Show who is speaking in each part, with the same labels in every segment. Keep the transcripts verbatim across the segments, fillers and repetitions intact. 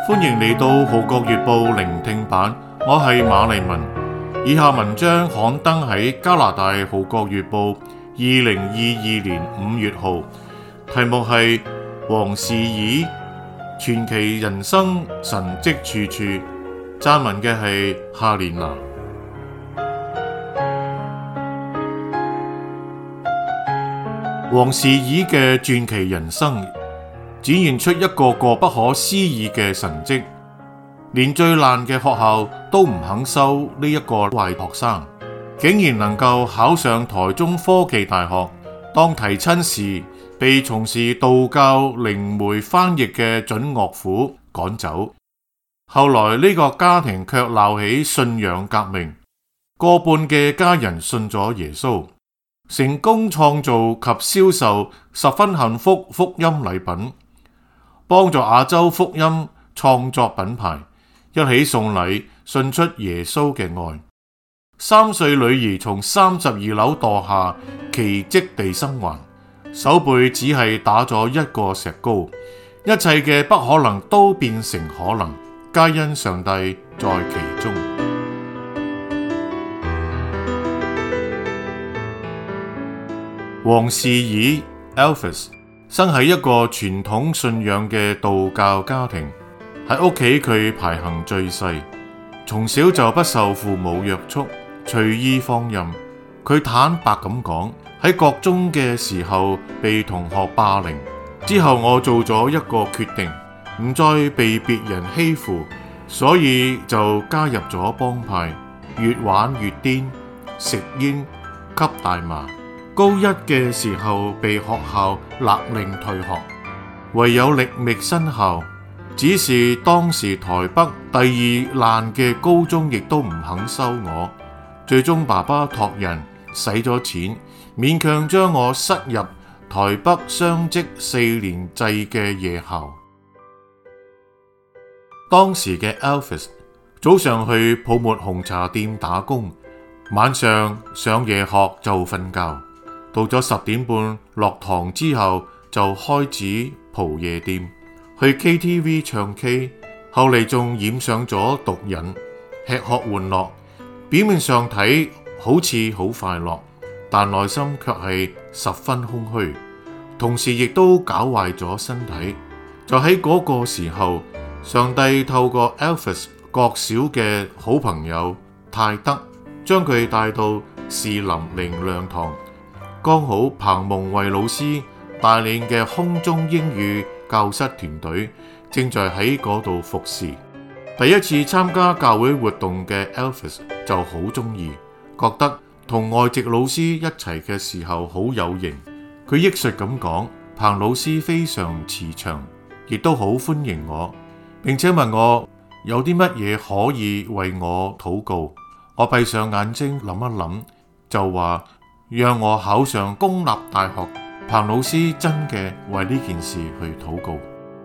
Speaker 1: 歡迎嚟到《號角月報》聆聽版，我係馬麗文。以下文章刊登喺加拿大《號角月報》二零二二年五月號，題目係黃士爾傳奇人生神蹟處處，撰文嘅係夏蓮娜。黃士爾嘅傳奇人生展現出一個個不可思議嘅神蹟，連最爛嘅學校都唔肯收呢一個壞學生，竟然能夠考上台中科技大學。當提親時，被從事道教靈媒翻譯嘅準岳父趕走。後來呢個家庭卻鬧起信仰革命，過半嘅家人信咗耶穌，成功創造及銷售十分幸福福音禮品，幫助亞洲福音創作品牌，一起送禮信出耶穌嘅愛。三歲女兒從三十二樓墮下，奇蹟地生還，手背只係打咗一個石膏，一切嘅不可能都變成可能，皆因上帝在其中。黃士爾 Elvis 生喺一個傳統信仰嘅道教家庭，喺屋企佢排行最細，從小就不受父母約束，隨意放任。佢坦白咁講，喺國中嘅時候被同學霸凌，之後我做咗一個決定，唔再被別人欺負，所以就加入咗幫派，越玩越癲，食煙吸大麻。高一嘅時候被學校勒令退學，唯有力覓新校。只是當時台北第二爛嘅高中亦都唔肯收我，最終爸爸託人使咗錢，勉強將我塞入台北雙職四年制嘅夜校。當時嘅 Elvis 早上去泡沫紅茶店打工，晚上上夜學就瞓覺，到咗十點半落堂之後就開始蒲夜店，去 K T V 唱 K， 後嚟仲染上咗毒癮，吃喝玩樂，表面上睇好似好快樂，但內心卻係十分空虛，同時亦都搞壞咗身體。就喺嗰個時候，上帝透過 Elvis 國小嘅好朋友泰德，將佢帶到士林明亮堂，剛好彭蒙惠老師帶領嘅空中英語教室團隊正在喺嗰度服侍。第一次參加教會活動嘅 Elvis 就好鍾意，覺得同外籍老師一齊嘅時候好有型。佢憶述咁講，彭老師非常慈祥，亦都好歡迎我，並且問我有啲乜嘢可以為我禱告。我閉上眼睛諗一諗，就話讓我考上公立大學。彭老師真嘅為呢件事去禱告。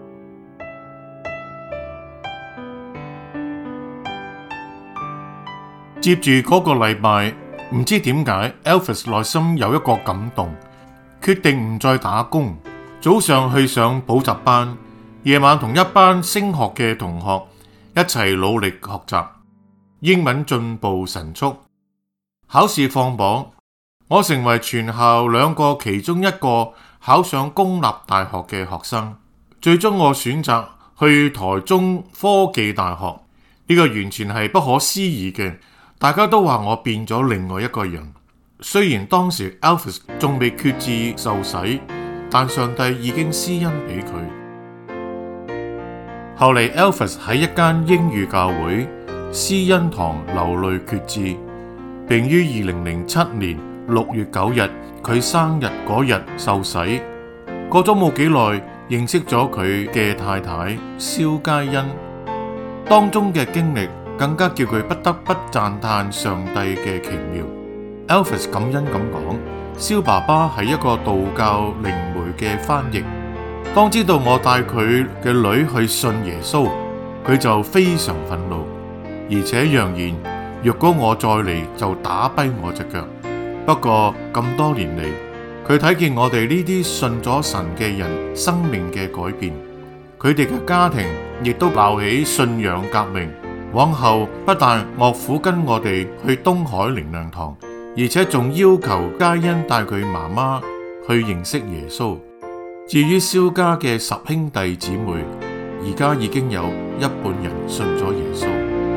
Speaker 1: 接住嗰個禮拜，唔知點解 Elvis 內心有一個感動，決定唔再打工，早上去上補習班，夜晚同一班升學嘅同學一齊努力學習，英文進步神速。考試放榜，我成為全校兩個其中一個考上公立大學嘅學生。最終我選擇去台中科技大學，呢個完全係不可思議嘅。大家都話我變咗另外一個人。雖然當時 Elvis 仲未決志受洗，但上帝已經施恩俾佢。後嚟 Elvis 喺一間英語教會施恩堂流淚決志，並於二零零七年六月九日佢生日嗰日受洗。過咗冇幾耐，認識咗佢嘅太太蕭佳欣，當中嘅經歷更加叫佢不得不讚嘆上帝嘅奇妙。Elvis 感恩咁講，蕭爸爸係一個道教靈媒嘅翻譯，當知道我帶佢嘅女去信耶穌，佢就非常憤怒，而且揚言若果我再嚟就打跛我隻腳。不過咁多年嚟，佢睇見我哋呢啲信咗神嘅人生命嘅改變，佢哋嘅家庭亦都鬧起信仰革命。往後不但岳父跟我哋去東海靈糧堂，而且仲要求嘉欣帶佢媽媽去認識耶穌。至於蕭家嘅十兄弟姊妹，而家已經有一半人信咗耶穌。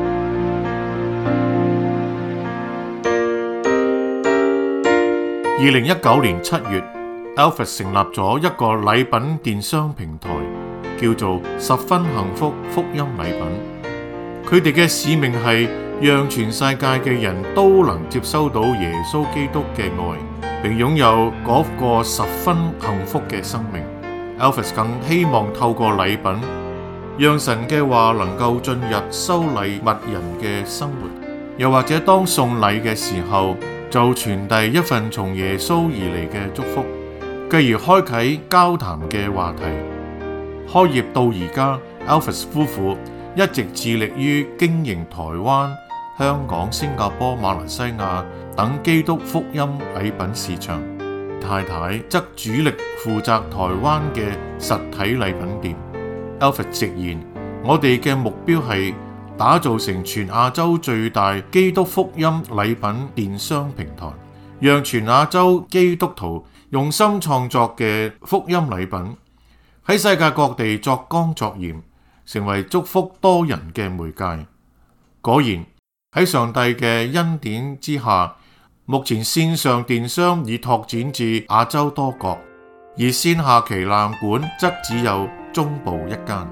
Speaker 1: 二零一九年七月，Elvis 成立咗一個禮品電商平台，叫做十分幸福福音禮品。佢哋嘅使命係讓全世界嘅人都能接收到耶穌基督嘅愛，並擁有嗰個十分幸福嘅生命。Elvis 更希望透過禮品，讓神嘅話能夠進入收禮物人嘅生活，又或者當送禮嘅時候，就傳遞一份從耶穌而嚟嘅祝福，繼而開啟交談嘅話題。開業到而家，Elvis 夫婦一直致力於經營台灣、香港、新加坡、馬來西亞等基督福音禮品市場。太太則主力負責台灣嘅實體禮品店。Elvis 直言，我哋嘅目標係打造成全亞洲最大基督福音禮品電商平台，讓全亞洲基督徒用心創作嘅福音禮品喺世界各地作光作鹽，成為祝福多人嘅媒介。果然喺上帝嘅恩典之下，目前線上電商已拓展至亞洲多國，而線下旗艦館則只有中部一間。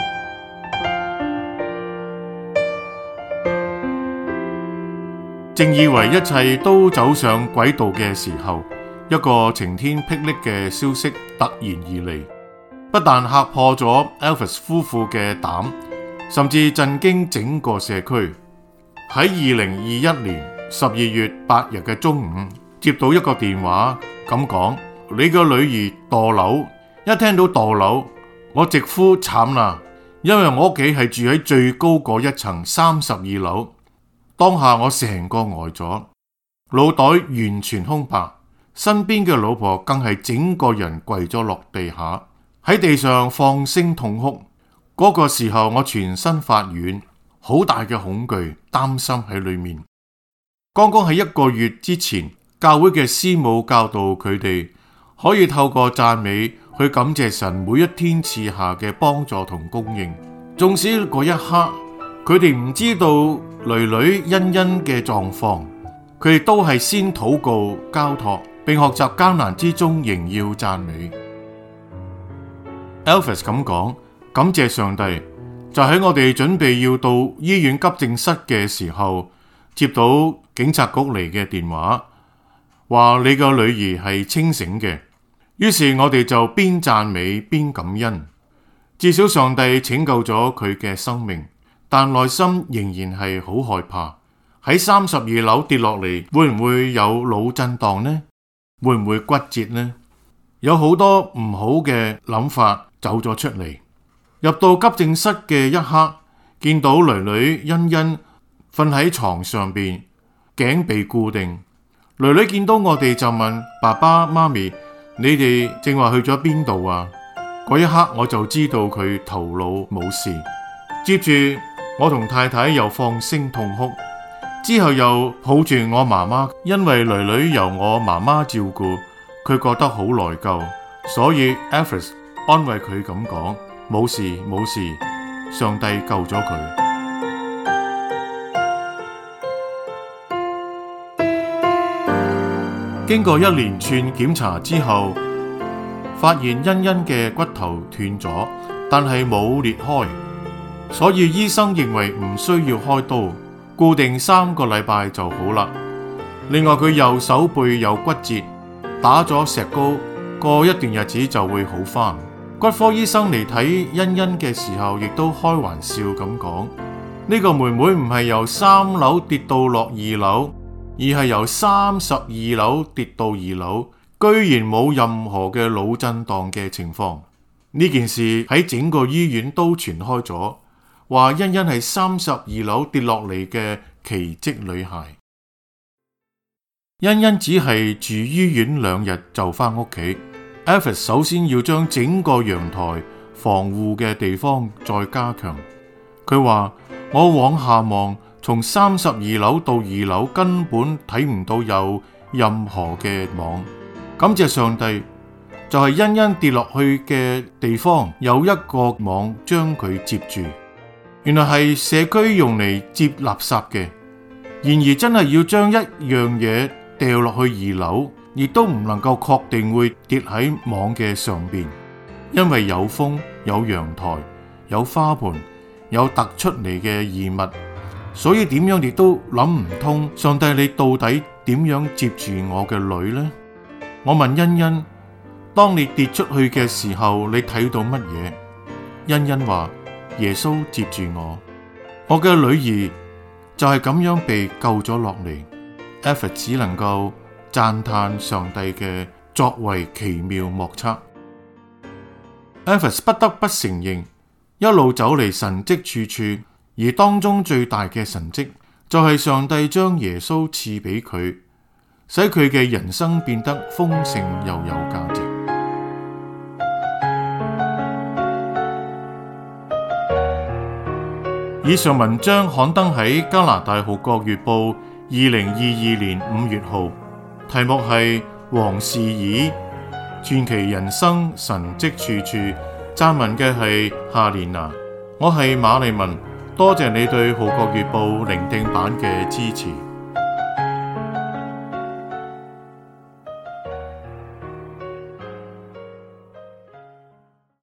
Speaker 1: 正以為一切都走上軌道嘅時候，一個晴天霹靂嘅消息突然而嚟，不但嚇破咗 Elvis 夫婦嘅膽，甚至震驚整個社區。喺二零二一年十二月八日嘅中午，接到一個電話，咁講：你個女兒墮樓。一聽到墮樓，我直呼慘啦，因為我屋企係住喺最高嗰一層三十二樓。當下我成個呆咗，腦袋完全空白，身邊嘅老婆更係整個人跪咗落地下，喺地上放聲痛哭。嗰個時候我全身發軟，好大嘅恐懼、擔心喺裏面。剛剛喺一個月之前，教會嘅師母教導佢哋可以透過讚美去感謝神每一天賜下嘅幫助同供應。縱使嗰一刻佢哋唔知道女女欣欣嘅狀況，佢哋都係先禱告交託，並學習艱難之中仍要讚美。Elvis 咁講，感謝上帝，就喺我哋準備要到醫院急症室嘅時候，接到警察局嚟嘅電話，話你個女兒係清醒嘅。於是我哋就邊讚美邊感恩，至少上帝拯救咗佢嘅生命，但內心仍然係好害怕。喺三十二樓跌落嚟，會唔會有腦震盪呢？會唔會骨折呢？有好多唔好嘅諗法走咗出嚟。入到急症室嘅一刻，見到囡囡欣欣瞓喺床上邊，頸被固定。囡囡見到我哋就問爸爸媽咪：你哋正話去咗邊度啊？嗰一刻我就知道佢頭腦冇事。接住我同太太又放聲痛哭，之後又抱住我媽媽，因為囡囡由我媽媽照顧，佢覺得好內疚，所以 Elvis 安慰佢咁講：冇事冇事，上帝救咗佢。經過一連串檢查之後，發現欣欣嘅骨頭斷咗，但係冇裂開，所以醫生認為唔需要開刀，固定三個禮拜就好啦。另外佢右手背有骨折，打咗石膏，過一段日子就會好返。骨科醫生嚟睇欣欣嘅時候，亦都開玩笑咁講：呢個妹妹唔係由三樓跌到落二樓，而係由三十二樓跌到二樓，居然冇任何嘅腦震盪嘅情況。呢件事喺整個醫院都傳開咗，話欣欣係三十二樓跌落嚟嘅奇蹟女孩。欣欣只係住醫院兩日就返屋企。Elvis 首先要將整個陽台防護嘅地方再加強。佢話：我往下望，從三十二樓到二樓根本睇唔到有任何嘅網。感謝上帝，就係欣欣跌落去嘅地方有一個網將佢接住。原來係社區用嚟接垃圾嘅，然而真係要將一樣嘢掉落去二樓，亦都唔能夠確定會跌喺網嘅上邊，因為有風、有陽台、有花盆、有突出嚟嘅異物，所以點樣亦都諗唔通，上帝你到底點樣接住我嘅女呢？我問欣欣：當你跌出去嘅時候，你睇到乜嘢？欣欣話：耶穌接住我，我嘅女兒就係咁樣被救咗落嚟。Alfred 只能夠讚嘆上帝嘅作為奇妙莫測。Alfred 不得不承認，一路走嚟神蹟處處，而當中最大嘅神蹟就係上帝將耶穌賜俾佢，使佢嘅人生變得豐盛又有價值。以上文章刊登喺加拿大《號角月報》二零二二年五月號，題目係黃士爾傳奇人生神蹟處處，撰文嘅係夏蓮娜。我係馬利文，多謝你對《號角月報》聆聽版嘅支持。